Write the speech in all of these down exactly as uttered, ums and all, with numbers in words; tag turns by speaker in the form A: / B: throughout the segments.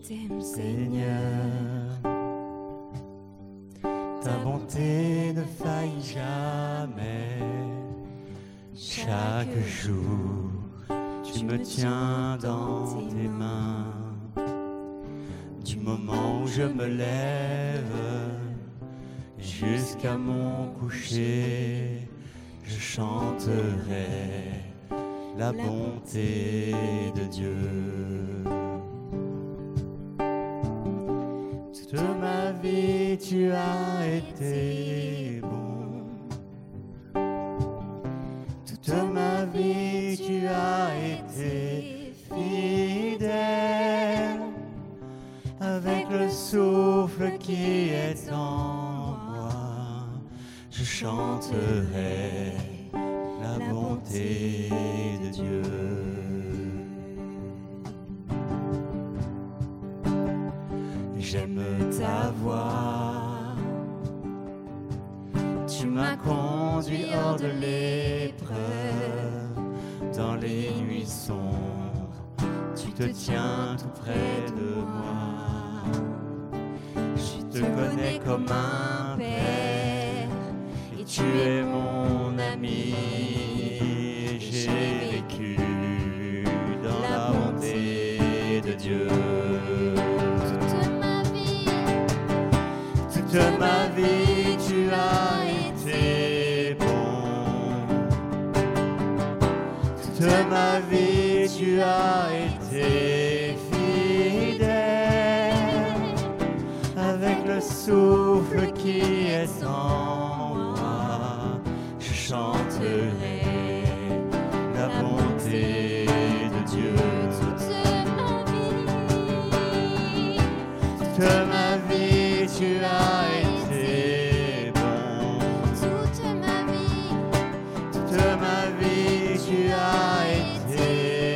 A: t'aime, Seigneur. Ta bonté ne faillit jamais. Chaque jour, tu me tiens dans tes mains. Du moment où je me lève jusqu'à mon coucher, je chanterai la bonté de Dieu. Toute ma vie, tu as été bon. Toute ma vie, tu as été fidèle. Avec le souffle qui est en moi, je chanterai la bonté de Dieu. J'aime ta voix, tu m'as conduit hors de l'épreuve, dans les nuits sombres, tu te tiens tout près de moi. Je te connais comme un père, et tu es mon ami. J'ai vécu dans la bonté de Dieu. Toute ma vie, toute ma vie, tu as été bon. Toute ma vie, tu as été fidèle. Avec le souffle qui est en moi, je chanterai la bonté de Dieu. Toute ma vie, toute ma vie, tu as été bon. Toute ma vie, toute ma vie, tu as été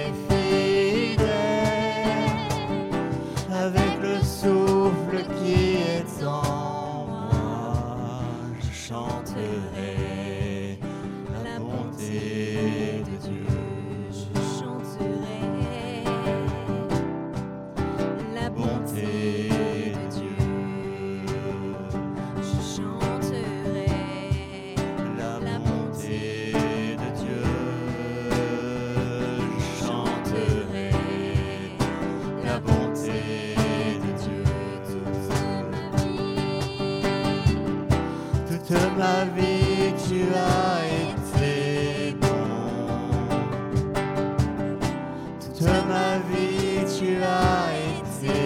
A: fidèle. Avec le souffle qui est en moi, je chanterai la bonté de Dieu. Je chanterai la bonté de Dieu. Je chanterai la bonté de Dieu. Je chanterai la bonté de Dieu. Toute ma vie, tu as été bon. Toute ma vie, tu as été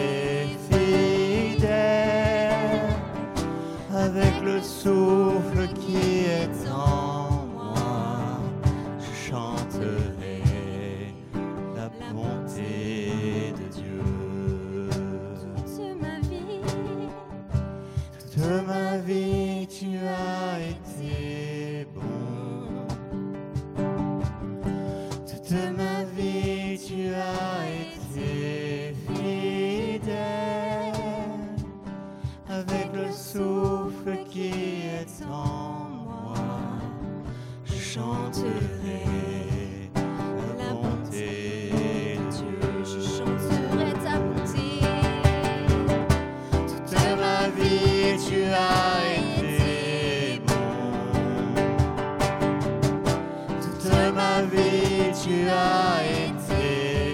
A: fidèle. Avec le souffle qui est en moi, je chanterai la bonté de Dieu. Toute ma vie, toute ma vie, tu as été bon. Toute ma vie, tu as été fidèle. Avec le souffle qui est en moi, je chanterai la bonté de Dieu. Je chanterai ta bonté. Toute ma vie, tu as été bon. Toute ma vie, tu as été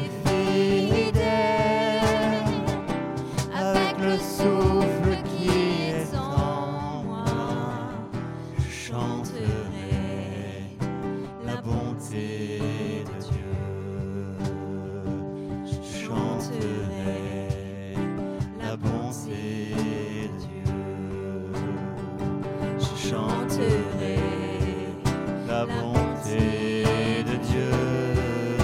A: fidèle. Avec le souffle qui est en moi, je chanterai la bonté de Dieu. Je chanterai la bonté de Dieu. Je chanterai la bonté de Dieu.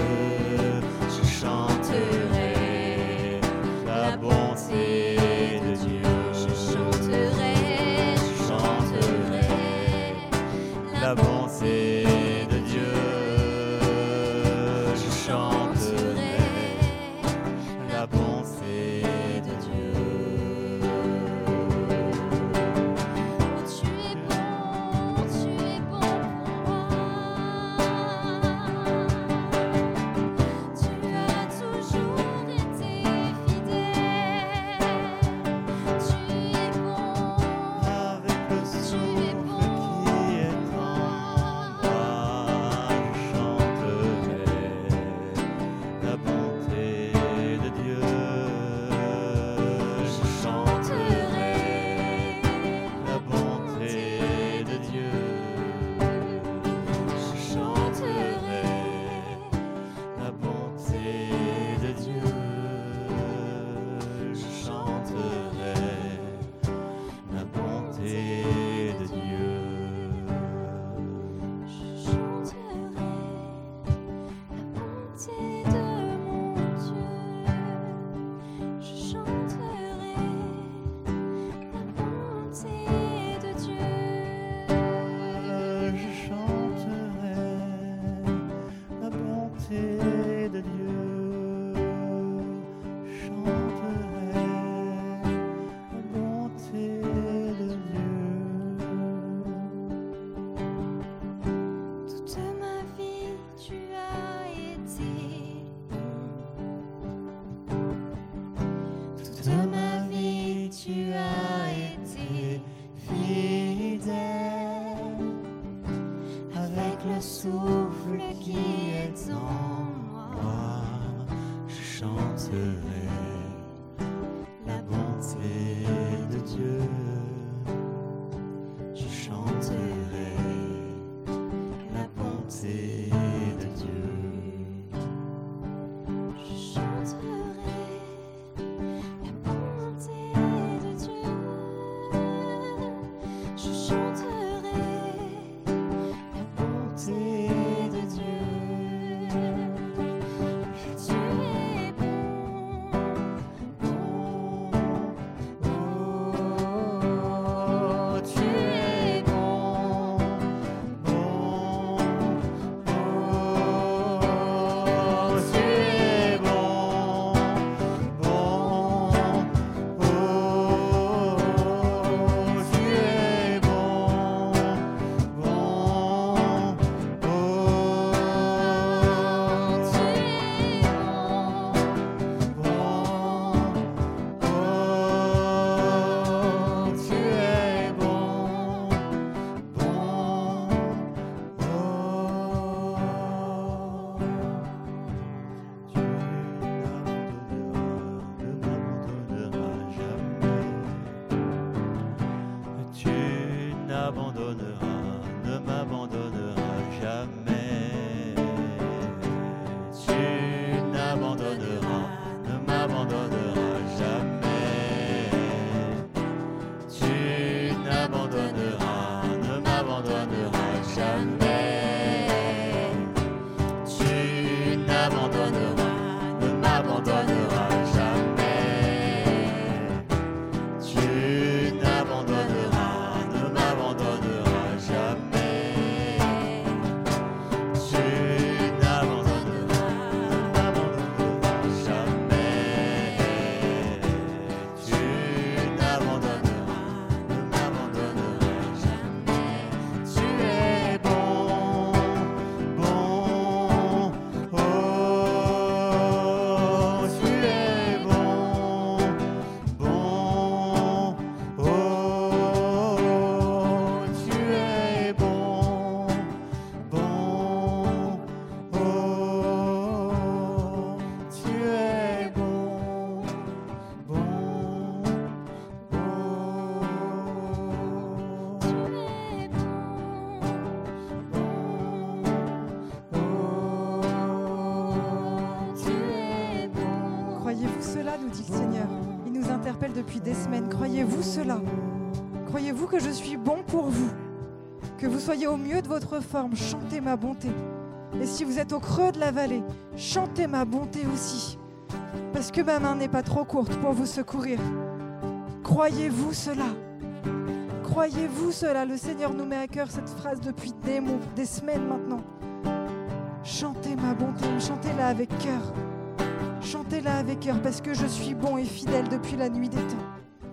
A: m'abandonneras, ne m'abandonneras jamais. Tu n'abandonneras, ne m'abandonneras jamais. Tu n'abandonneras, ne m'abandonneras jamais. Tu n'abandonneras, ne m'abandonneras jamais. Tu n'abandonneras, ne m'abandonneras jamais. Tu n'abandonneras, ne m'abandonneras jamais. Tu n'abandonneras, ne m'abandonneras jamais. Tu es bon, bon, oh, tu es bon, bon, oh, tu es bon, bon, oh, tu es bon, bon,
B: Croyez-vous cela, nous dit le Seigneur. Il nous interpelle depuis des semaines. Croyez-vous cela? Croyez-vous que je suis bon pour vous? Que vous soyez au mieux de votre forme, chantez ma bonté. Et si vous êtes au creux de la vallée, chantez ma bonté aussi. Parce que ma main n'est pas trop courte pour vous secourir. Croyez-vous cela? Croyez-vous cela? Le Seigneur nous met à cœur cette phrase depuis des mois, des semaines maintenant. Chantez ma bonté, chantez-la avec cœur. Chantez-la avec cœur parce que je suis bon et fidèle depuis la nuit des temps.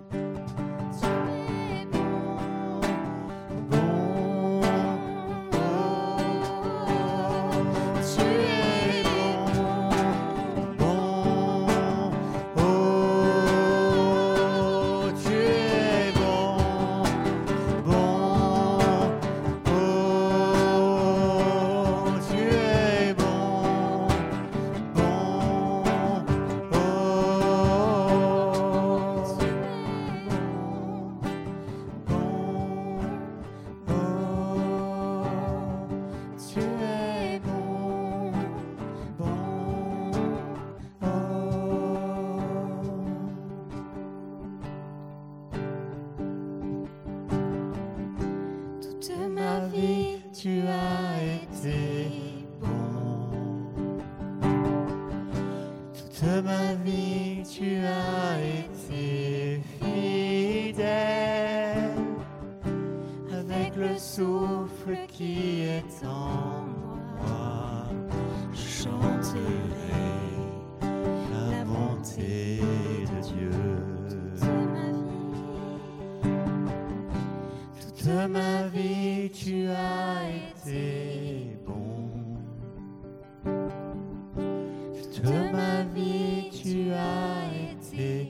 A: Tu as été bon. Toute ma vie, tu as été fidèle. Avec le souffle qui est en moi, je chanterai la bonté de Dieu. Toute ma vie, tu as été bon. Toute ma vie, tu as été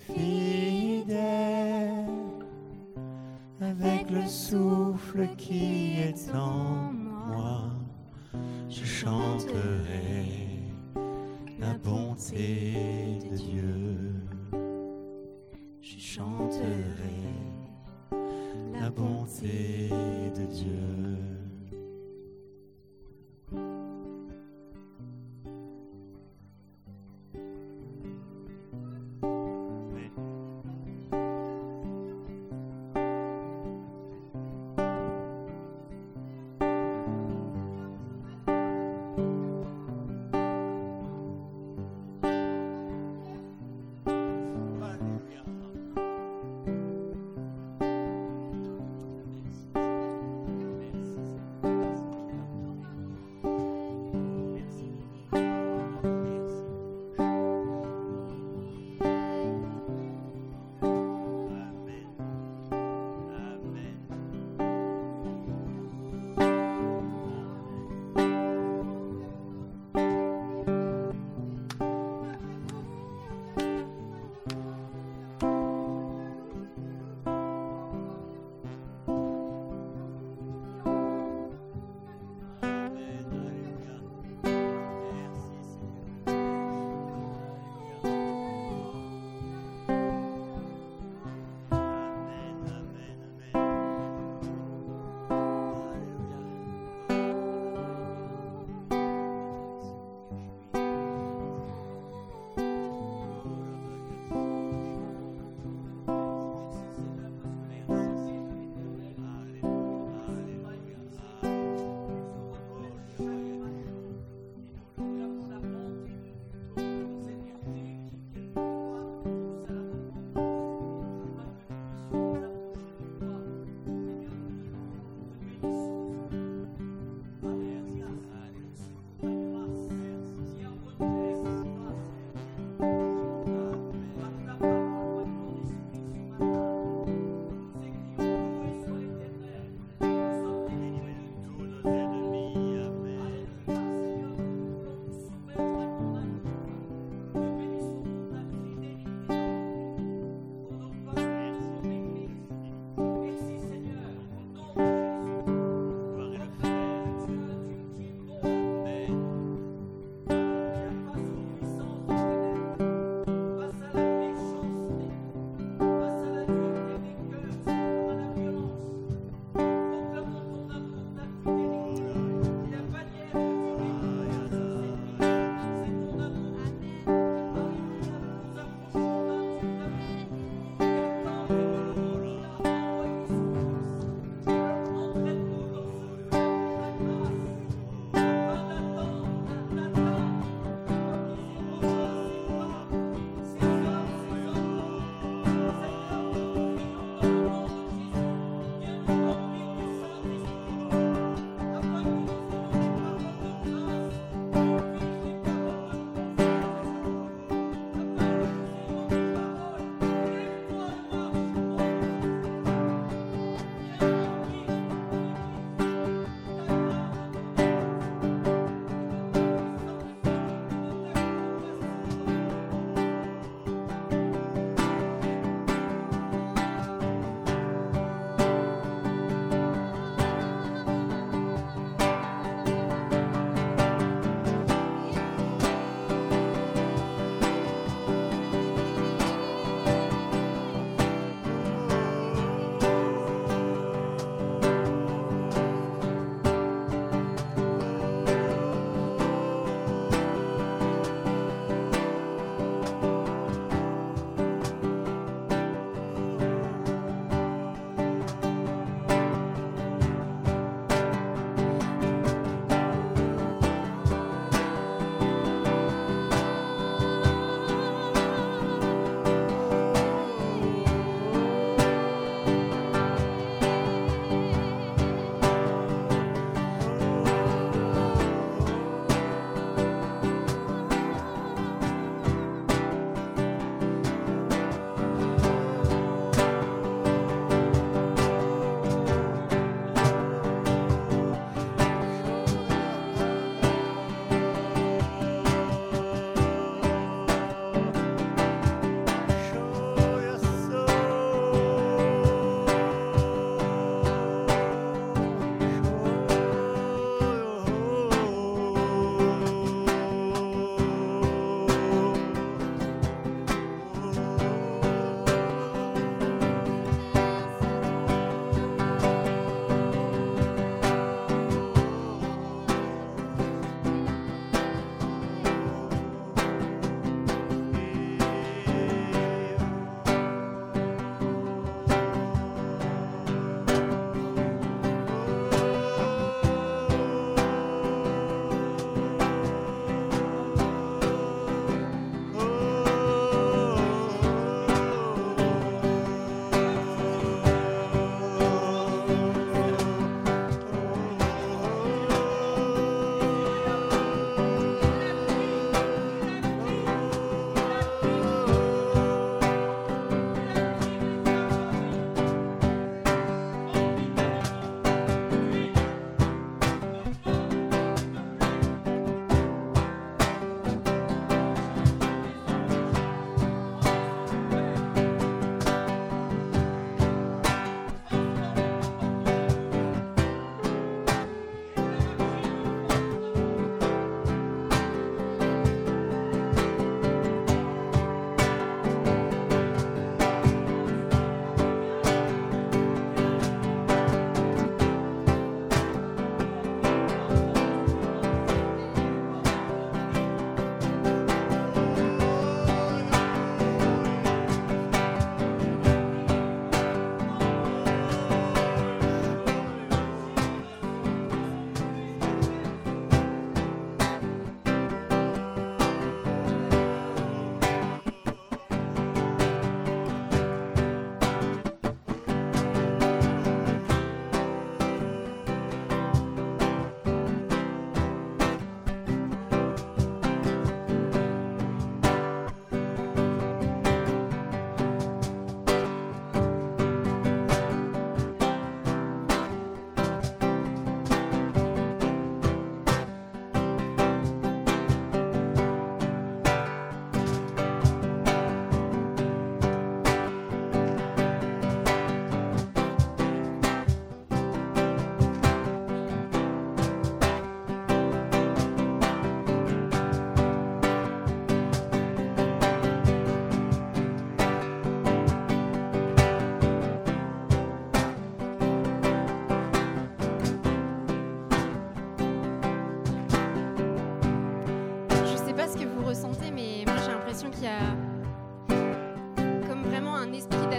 A: fidèle. Avec le souffle qui est en moi, je chanterai la bonté de Dieu. Je chanterai la bonté de Dieu.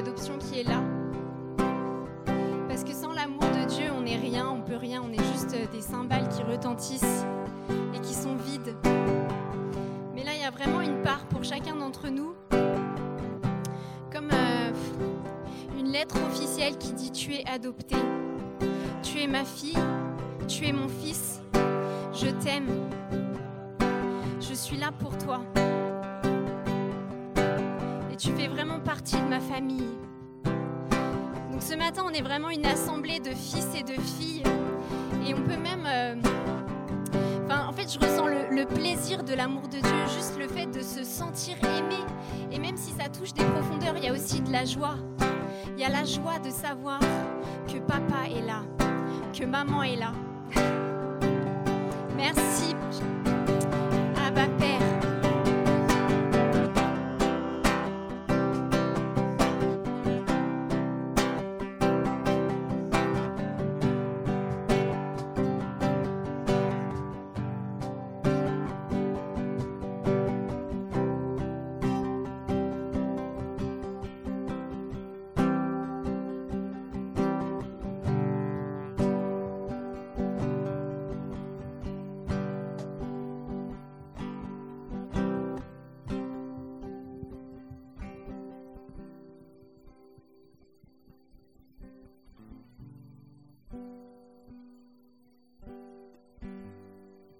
C: d'adoption qui est là. Parce que sans l'amour de Dieu, on n'est rien, on peut rien, on est juste des cymbales qui retentissent et qui sont vides. Mais là, il y a vraiment une part pour chacun d'entre nous, comme euh, une lettre officielle qui dit « Tu es adopté, tu es ma fille, tu es mon fils, je t'aime, je suis là pour toi. Et tu fais vraiment partie de ma famille. » Donc ce matin, on est vraiment une assemblée de fils et de filles. Et on peut même... Euh, enfin, en fait, je ressens le, le plaisir de l'amour de Dieu, juste le fait de se sentir aimé. Et même si ça touche des profondeurs, il y a aussi de la joie. Il y a la joie de savoir que papa est là, que maman est là. Merci.